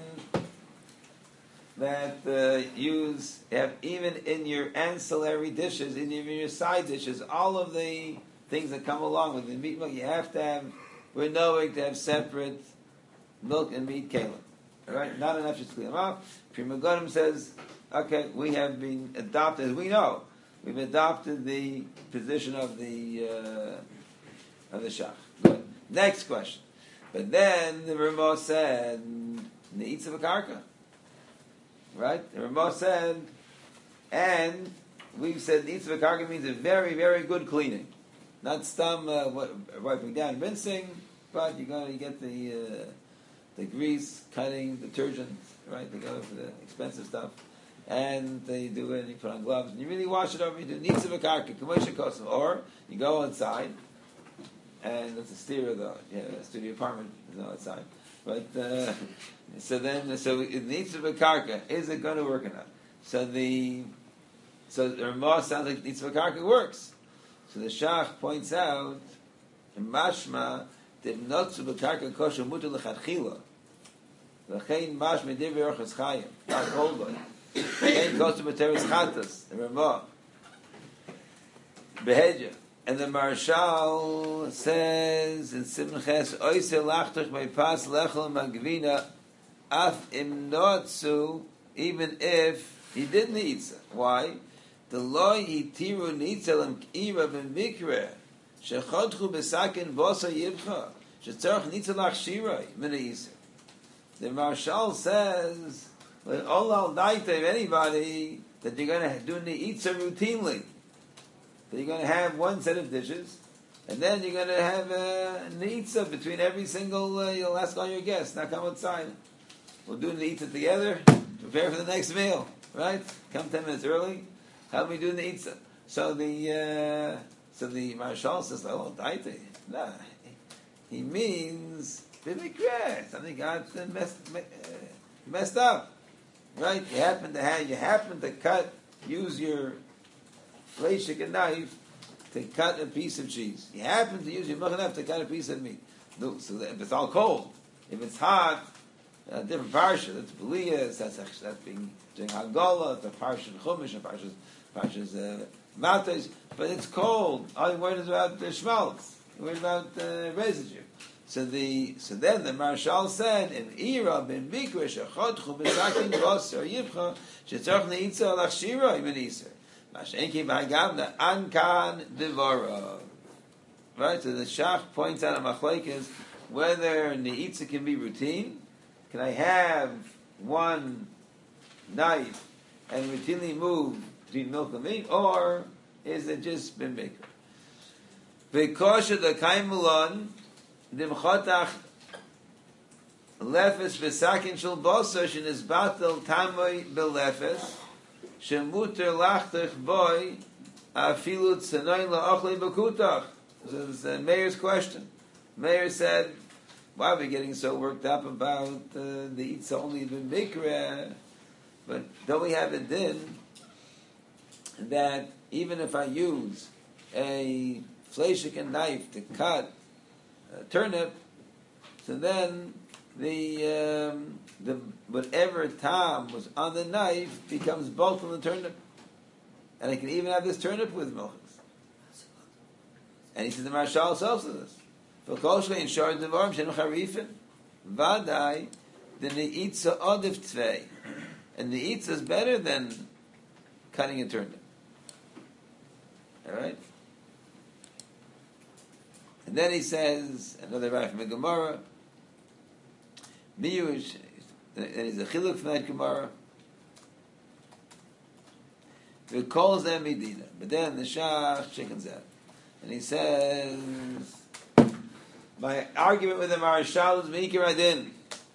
that have even in your ancillary dishes, in your side dishes, all of the things that come along with the meat milk, you have to have. We're knowing to have separate milk and meat kelim. All right, not enough just clean them out. Prima Godim says, okay, we have been adopted. As we know, we've adopted the position of the Shach. Good. Next question. But then the Ramah said, "Neitz of a karka." Right? The Ramah said, and we've said neitz of a karka means a very, very good cleaning, not stum wiping down, rinsing, but you're going to get the grease, cutting, detergent, right? They go for the expensive stuff. And they do it, and you put on gloves, and you really wash it over. You do needs of a karka, or you go outside, and it's a stereo though. Yeah, a studio apartment is not outside. But so it needs of a karka. Is it going to work or not? So the Ramah sounds like needs of a karka works. So the Shach points out, mashma did not of a karka kosher mutar lechatchila. L'chein mashma divrei orchos chayim. Not cold boy. And goes to Materis Chatas, the Ramah, Behedja. And the Marshal says in Simches, Oise lachtuch meipas lechel magvina, af im notzu, even if he didn't eat it. Why? The loy hitiru nitzelem k'ira b'mikre, shechodchu b'sakin bosa yibcha, shetzorach nitzelach shiroi, mina yisr. The Marshal says, when all al daita of anybody that you're going to do neitza routinely, that you're going to have one set of dishes, and then you're going to have a neitza between every single. You'll ask all your guests, now come outside. We'll do neitza together. Prepare for the next meal, right? Come 10 minutes early. Help me do neitza. So the Marshal says, "Oh, daita." Nah, he means something got messed. You messed up, right? You happen to use your fleishik knife to cut a piece of cheese. You happen to use your knife to cut a piece of meat. No, so if it's all cold, if it's hot, different parsha. That's Beliyas. That's being doing Hagala. The parsha in Chumash and parsha's Matos. But it's cold. All you're worried is about the schmaltz. You're worried about residue. So then the Marshal said in Ira ben Mikra shechotchu b'sakin b'osar yibcha shetzorch neitza lachshira even iser mashenki b'hagavna ankan devara. Right. So the Shach points out a machlekes whether neitza can be routine. Can I have one knife and routinely move between milk and meat, or is it just ben Mikra? Because of the kaimulon. Dimchotach lefes v'sakin shel bosar shenisbatel tamoy belefes shemuter lachtach boy afilu tzanoin la'ochlei b'kutach. This is Meir's question. Meir said, why are we getting so worked up about the Itza only been Mikra? But don't we have a din that even if I use a fleishik and knife to cut turnip, so then the whatever tam was on the knife becomes both on the turnip, and I can even have this turnip with milchus. And he says the Marshal sells this. For kolshei in shor devarim shenim charifin, vadai the neitza odif tvei, and the neitza is better than cutting a turnip. All right. And then he says, another right from the Gemara, Miyush, and he's a chiluk from that Gemara, he calls them Medina. But then the Shach chickens out. And he says, my argument with the Marshal is Mikir Adin.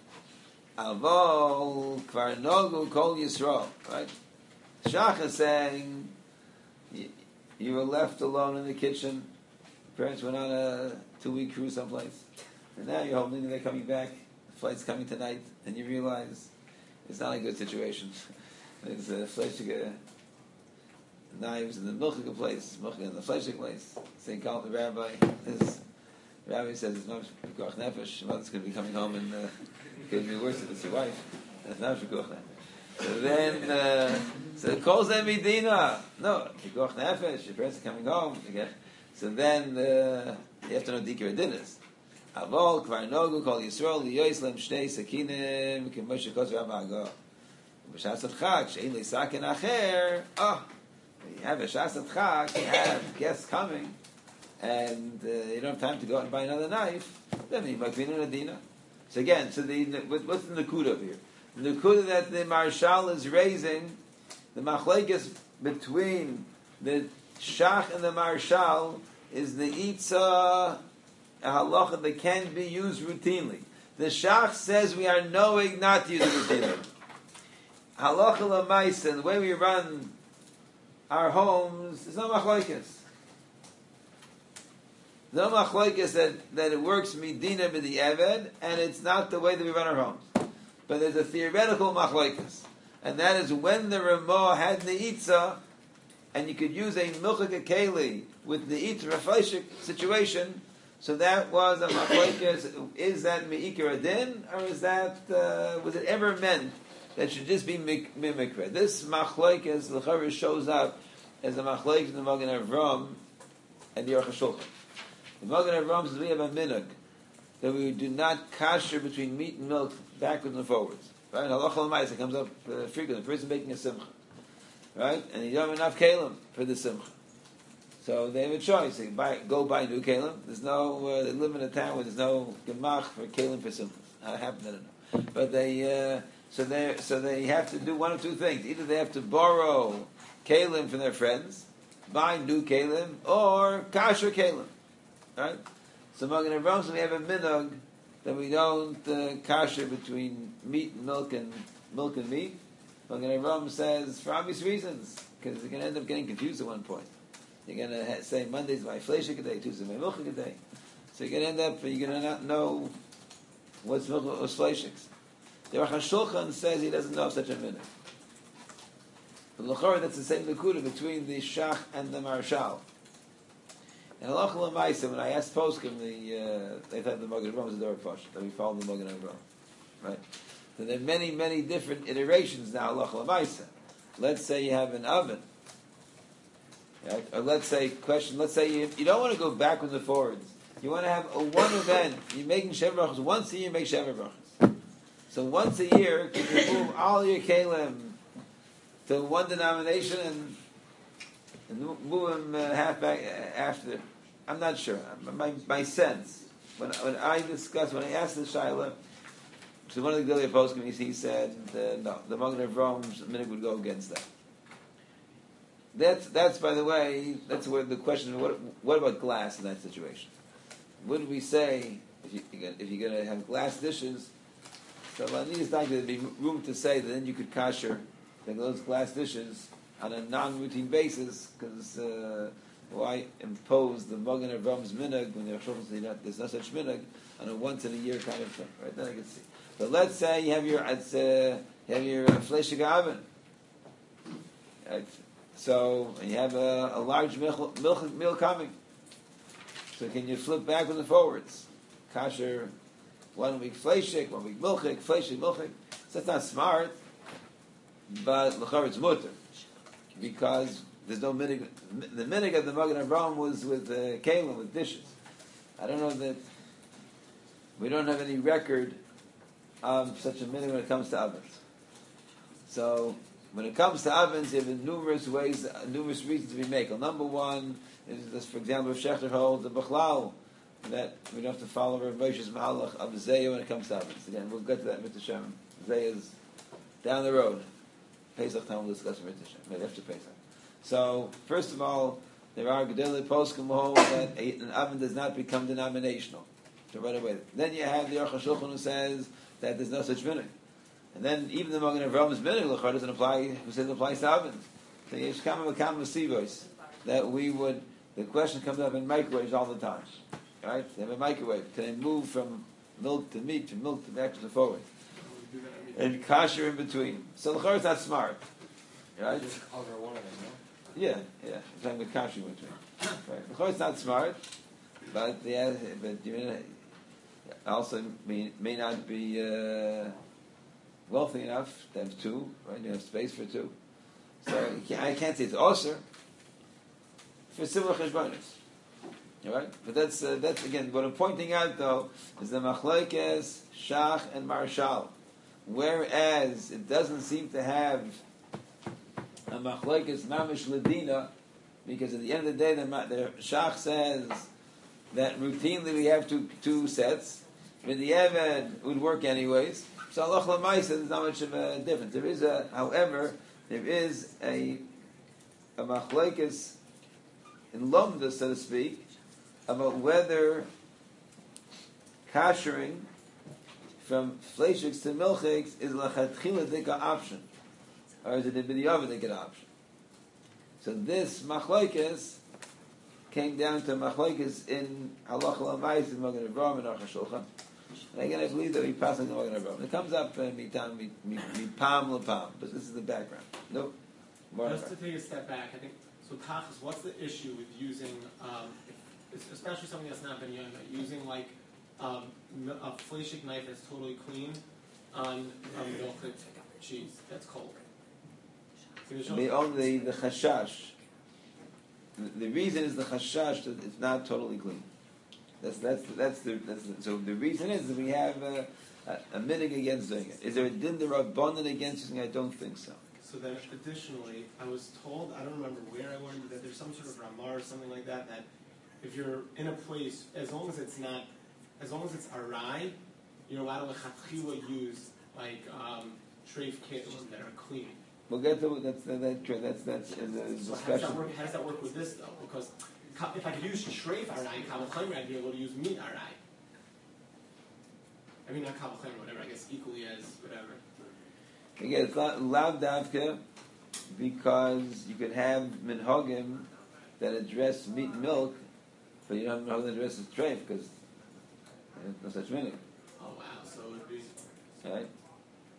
Avol Kvar Nogu Kol Yisrael. Right? Shach is saying, you were left alone in the kitchen. Parents went on a 2-week cruise someplace, and now you're holding they're coming back. The flight's coming tonight, and you realize it's not a good situation. There's a fleishik knives in the milchik place, milchik in the fleishik place. St. Call the rabbi. His rabbi says it's not pikuach nefesh. Your mother's going to be coming home, and it's going to be worse if it's your wife. That's not pikuach nefesh. So then, so it calls them Medina. No, pikuach nefesh. Your parents are coming home. So then you have to know Dikir Adinas. Avol Kvar Nogu Kol Yisrael Liyoslem Shnei Sakinim K'Moshe Kos Rav Agah. B'Shas Chag Shein Leisakin Acher. Oh, you have a Shas Chag, you have guests coming, and you don't have time to go out and buy another knife. Then you might be in a Adina. So again, what's the Nakuda over here? The Nakuda that the Marshal is raising, the machlekes between the Shach and the Marshal is the Itza a halacha that can be used routinely. The Shach says we are knowing not to use it routinely. Halacha l'maisa, the way we run our homes, is no machlokes. No machlokes that it works midina b'di eved, and it's not the way that we run our homes. But there's a theoretical machlokes, and that is when the Ramah had the Itza, and you could use a milchik keli with the Itza Rafashik situation. So that was a machlokes. Is that meikar adin, or is that was it ever meant that should just be mimikra? This machlokes l'chara shows up as a machlokes in the Magen Avram and the Aruch HaShulchan. The Magen Avram says we have a minhag that we do not kasher between meat and milk backwards and forwards. Right? Halacha l'maisa comes up frequently. The person making a simcha, right? And you don't have enough kalim for the simcha. So they have a choice. They go buy new kalim. There's no. They live in a town where there's no gemach for kalim for simchas. How it happened, I don't know. But they so they have to do one of two things. Either they have to borrow kalim from their friends, buy new kalim, or kasher kalim. Right. So Magen Avram, so we have a minhag that we don't kasher between meat and milk and meat. Magen Avram says for obvious reasons, because you're going to end up getting confused at one point. You're going to say Monday's by Fleishik day, Tuesday's by Milchik day. So you're going to end up, you're going to not know what's Milchik or Fleishiks. The Aruch HaShulchan says he doesn't know of such a minhag. But l'chorah, that's the same nekuda between the shach and the marshal. And halacha l'maisa, when I asked poskim, they thought the Magen Avraham was a Dorek Posh, that we follow the Magen Avraham, right? So there are many, many different iterations now. Halacha l'maisa. Let's say you have an oven, right? Or let's say you don't want to go backwards and forwards. You want to have a one event. You're making Sheva Brachos once a year. You make Sheva Brachos. So once a year, you can move all your kalim to one denomination and move them half back after. I'm not sure. My sense when I asked the Shaila, to one of the Gilei poskim, he said no, the Magen Avraham minhag would go against that. That's by the way, that's where the question is, what about glass in that situation? Would we say if you're going to have glass dishes? So I need there'd be room to say that then you could kasher those glass dishes on a non-routine basis, because why impose the Magen Avram's minhag when there's no such minhag on a once in a year kind of thing, right? Then I can see. But let's say you have your fleshig oven, right? So and you have a large meal coming. So can you flip backwards and forwards? Kasher, 1 week fleshig, 1 week milchik, fleshig, milchik. So that's not smart, but l'chor it's mutter, because there's no minhag. The minhag of the Magen Avraham was with kalim, with dishes. I don't know that we don't have any record of such a minhag when it comes to ovens. So when it comes to ovens, you have numerous reasons to be makel. Number one is this, for example, if Shechter holds the Bechlal, that we don't have to follow Rav Moshe's Mahalach of Zayah when it comes to ovens. Again, we'll get to that with the Shem. Zayah is down the road. Pesach time we'll discuss with the Shem, maybe after Pesach. So, first of all, there are Gedolei poskim who hold that an oven does not become denominational. So right away. Then you have the Aruch HaShulchan who says that there's no such minhag. And then even the Magen Avraham minhag l'chor doesn't apply, who says it applies to ovens. So yesh kama v'kama sivos that we would, the question comes up in microwaves all the time. Right? They have a microwave. Can they move from milk to meat, from milk to backwards and forward? And kasher in between. So l'chor is not smart. Right? Just cover one of them, no? Yeah. I'm talking with kasher in between. Right? L'chor is not smart, but you also may not be wealthy enough to have two, right? You have space for two. So I can't say it's osir for similar cheshbonos. All right? But that's again, what I'm pointing out though is the machlokes, shach and marshal. Whereas it doesn't seem to have a machlokes mamish ladina, because at the end of the day the shach says that routinely we have two sets. But the Eved would work anyways. So Allah L'maisa, there's not much of a difference. However, there is a machlokes in Lomda, so to speak, about whether kashering from fleishiks to milchiks is lachatchila dika option, or is it a b'diavad dika option? So this machlokes came down to machlokes in halacha l'mayis in Magen Avraham and Aruch HaShulchan. And again, I believe that we pass on the Magen Avraham. It comes up mipam l'pam, but this is the background. Nope. Just to take a step back, I think so. Tachas, what's the issue with using, especially something that's not been young, using like a fleshik knife that's totally clean on milk cheese that's cold? Only the chashash. The reason is the chashash that it's not totally clean. So the reason is that we have a minhag against doing it. Is there a din d'Rabbanan against using it? I don't think so. So then, additionally, I was told, I don't remember where I learned that there's some sort of ramah or something like that, that if you're in a place, as long as it's arai, you're allowed to lechatchila use like treif kettles that are clean. We'll get to that's in the discussion. How does that work with this though? Because if I could use treif arai, kabel chaymer, I'd be able to use meat arai. I mean, not kabel chaymer, whatever. I guess equally as whatever. Again, it's not loud davka because you could have minhagim that address meat and milk, but you don't have minhagim that addresses treif because there's no such minhag. Oh wow! So it would be right.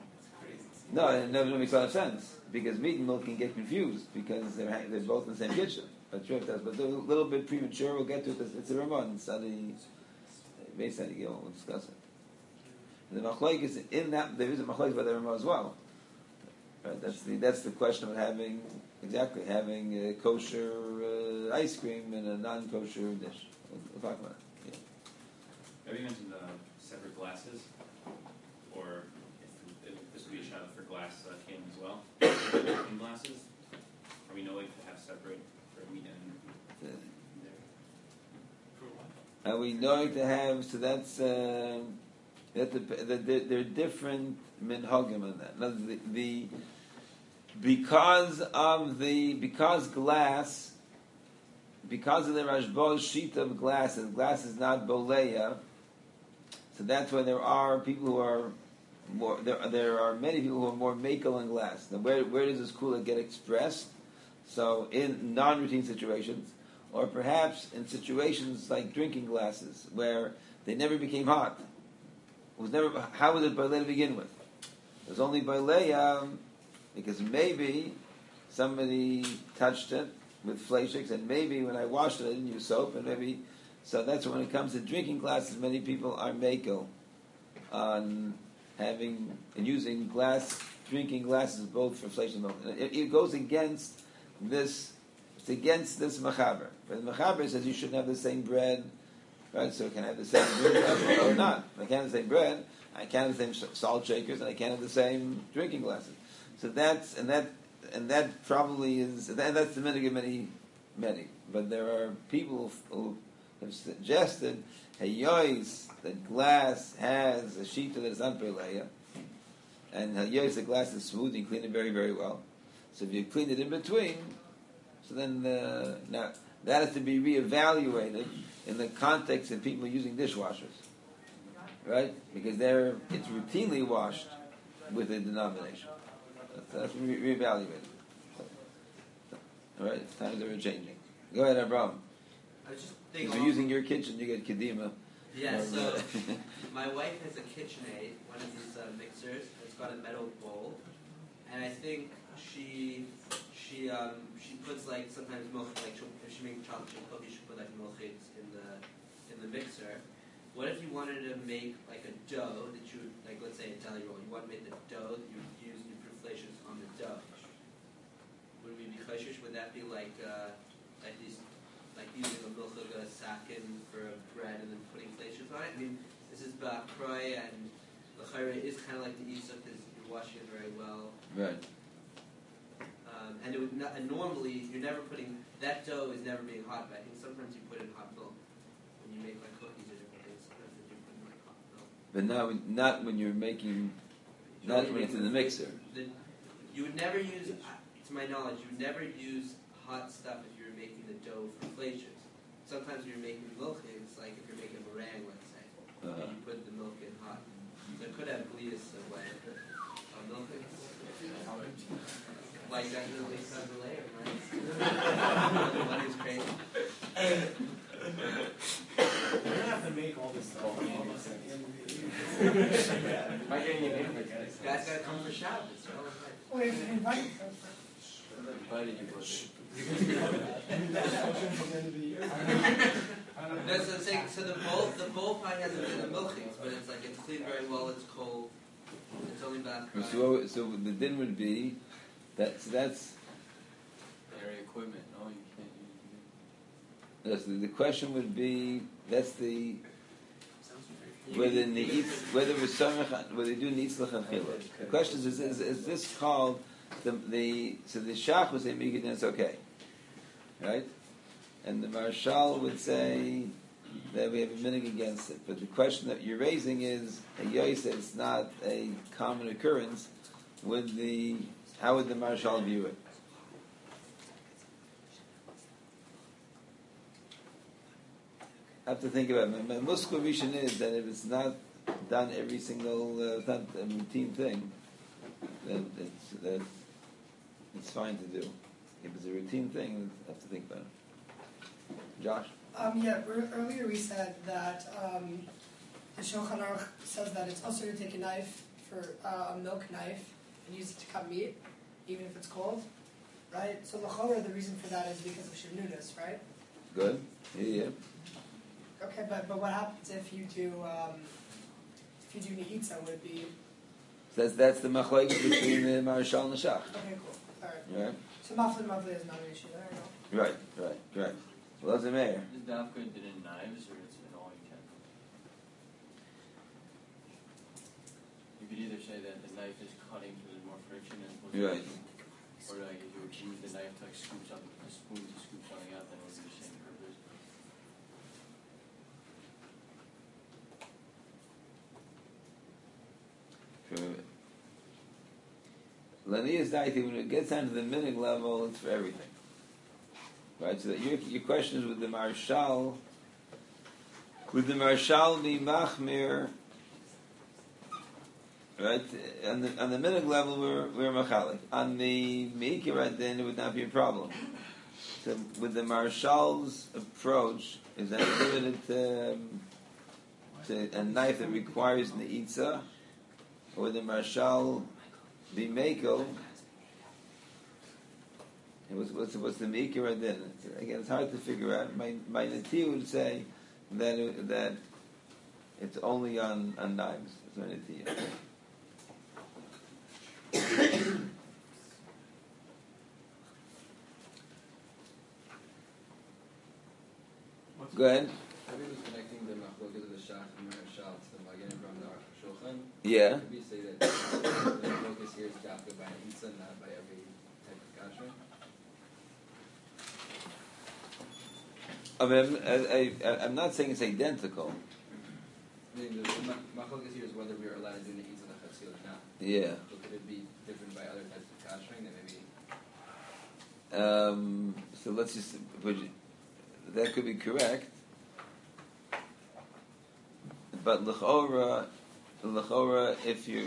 No, it never makes a lot of sense because meat and milk can get confused because they're both in the same kitchen. But they're a little bit premature. We'll get to it. It's a Ramon study. Based on it, we'll discuss it. And the machlokes is in that there is a machlokes by the Ramon as well. Right? That's the question of having a kosher ice cream in a non-kosher dish. We'll talk about it. Yeah. Have you mentioned separate glasses, or if this would be a shot for glass can as well? In glasses, are we knowing to have separate for meat and there? Are we knowing to have? So that's there are different minhagim in that. Now, because of the Rashba's sheet of glass, and glass is not boleya, so that's why there are people who are more. There are many people who are more makel in glass. Now, where does this kula get expressed? So in non-routine situations, or perhaps in situations like drinking glasses, where they never became hot. How was it boleya to begin with? It was only boleya because maybe somebody touched it with fleishiks, and maybe when I washed it I didn't use soap, and maybe so that's when it comes to drinking glasses, many people are makel on having and using drinking glasses both for flesh and milk. It goes against this. It's against this machaber. But the machaber says you shouldn't have the same bread, right? So can I have the same bread or not? I can't have the same bread. I can't have the same salt shakers, and I can't have the same drinking glasses. So that probably is that's the minig of many. But there are people who have suggested hayois that glass has a sheet that is unperleya, and hayois the glass is smooth. You clean it very very well. So if you clean it in between, so then now that has to be reevaluated in the context of people using dishwashers, right? Because it's routinely washed with a denomination. That's reevaluated. All right, times are changing. Go ahead, Abraham. I was just If thinking. you're using your kitchen, you get kedima. Yeah, so my wife has a KitchenAid, one of these mixers. It's got a metal bowl, and I think she puts like sometimes milk, like if she makes chocolate chip cookies, she put like milchids in the mixer. What if you wanted to make like a dough that you would, like let's say a deli roll? You want to make the dough that you would use, you put fleishes on the dough. Would we be chayshish? Would that be like using a milchig sakin for a bread and then putting fleishes on it? I mean, this is ba'akroy, and the chayre is kind of like the isuk because you're washing it very well. Right. And it would not, and normally you're never putting that dough is never being hot, but I think sometimes you put in hot milk when you make like cookies or different things. Sometimes you put in like hot milk. But not when you're making, not when it's in the mixer. You would never use, to my knowledge, you would never use hot stuff if you were making the dough for fleishes. Sometimes you're making milchids, like if you're making a meringue, let's say, and you put the milk in hot. So it could have bleedus away. Milchids. Like that little Lisa of the layer, right? The one who's crazy. We're gonna have to make all this stuff. Guys gotta come for Shabbos. Well, if you invite Invited you, That's what I'm saying. So the bowl pie has a bit of milkings, but it's like it's cleaned very well. It's cold. It's only about. So the din would be that's area equipment. No, you can't use it. the question would be whether they do nitzlach and chila. The question is this called so the shach would say migid and it's okay, right? And the marshal would say that we have a minig against it. But the question that you're raising is it's not a common occurrence. How would the marshal view it? I have to think about it. My muskul rishon is that if it's not done every single, it's not a routine thing, then it's fine to do. If it's a routine thing, I have to think about it. Josh? earlier we said that the Shulchan Aruch says that it's also to take a knife for a milk knife and use it to cut meat, even if it's cold, right? So l'chora, the reason for that is because of shenudus, right? Good. Yeah. Okay, but what happens if you do neitza? Would it be That's the machlokes between the Marshal and the Shach. okay? Cool. All right. Right. So mafli is not an issue there, no? Right. Correct. Well, doesn't matter. Is dafka did in knives or it's in all utensils? You could either say that the knife is cutting so there's more friction and Right. or like if you would use the knife to like scoop something, a spoon to scoop something out, then it would be the same purpose. Lanias daiti, when it gets down to the minig level, it's for everything. Right? So that your question is with the Marshal be machmir, right? On the minig level, we're machalik. On the meikir, right, then it would not be a problem. So with the Marshal's approach, is that limited to a knife that requires neitza, or the Marshal be mako? What's the meikir right then? Again, it's hard to figure out. My nati would say that it's only on knives. It's my nati. Go ahead. Maybe was connecting the machlokas of the shach and Marshal to the Magen from the Aruch Shulchan. Yeah. Maybe say that the machlokas here is dafka by an itza, not by every type of kashrut. I mean, I'm not saying it's identical. I mean, the machlokas here is whether we are allowed to do the itza and the chatzil or not. Yeah. So could it be different by other types of kashrut? That maybe. So let's just. That could be correct. But l'chora, if you're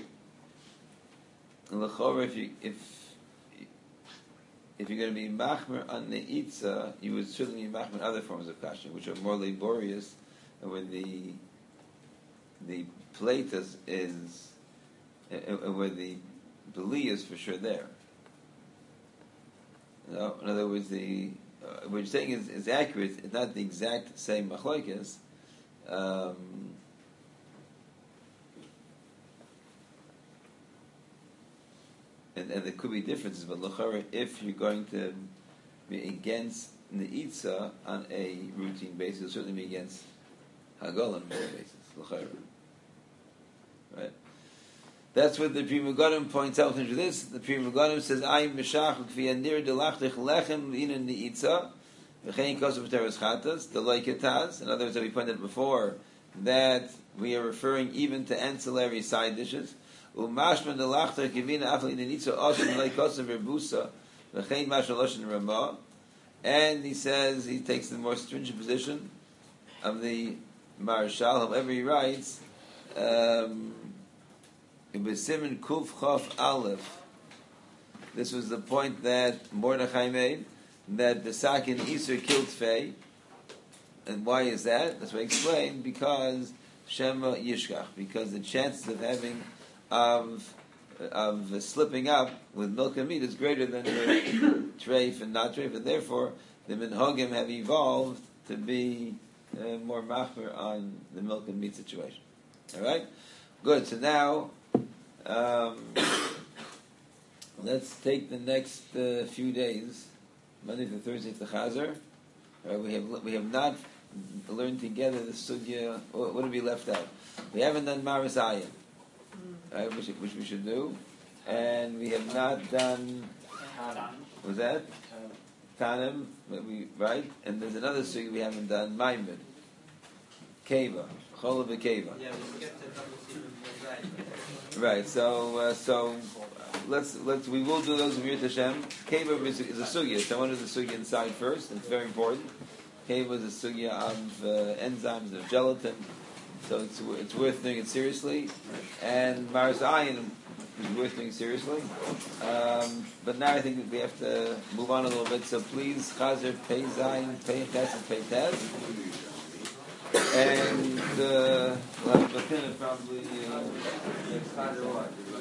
going to be machmer on the itza, you would certainly be machmer on other forms of kashrut, which are more laborious, and where the plate is where the beli is for sure there. In other words, what you're saying is accurate. It's not the exact same machlokes. And there could be differences, but l'chara, if you're going to be against neitza on a routine basis, you'll certainly be against hagol on a routine basis, l'chara. Right? That's what the Pri Megadim points out into this. The Pri Megadim says, "I mishach v'yanir delachtich lechem inen neitza v'chein kosav teres chatas deloiketaz." In other words, that we pointed out before, that we are referring even to ancillary side dishes. Umashman delachtich kivina afal inen neitza oshin leikosav rebusa v'chein mashal oshin ramah. And he says he takes the more stringent position of the Marshal. However, he writes. B'simin Kuf Chof Aleph. This was the point that Mordechai made, that the Sakin Isser killed Fei. And why is that? That's why I explained, because Shema Yishkach, because the chances of having of slipping up with milk and meat is greater than the treif and not treif, and therefore the minhagim have evolved to be more machmer on the milk and meat situation. All right, good. So now. Let's take the next few days, Monday to Thursday to Chazer. We have not learned together the sugya. What did we left out? We haven't done Maris Ayin, right, which we should do, and we have not done. What was that? Tanim, right? And there's another sugya we haven't done. Maimid, Keva, Cholav Keva. Yeah, we get to double season mosaic. Right, so we will do those with Hashem. Keva is a sugya. So I want to do the sugya inside first. It's very important. Keva is a sugya of enzymes of gelatin, so it's worth doing it seriously. And Maris Ayin is worth doing seriously. But now I think that we have to move on a little bit. So please, Chazer, Pei Zayin, Pei Ches, and Pei Tes. And we'll have a probably next Chazer.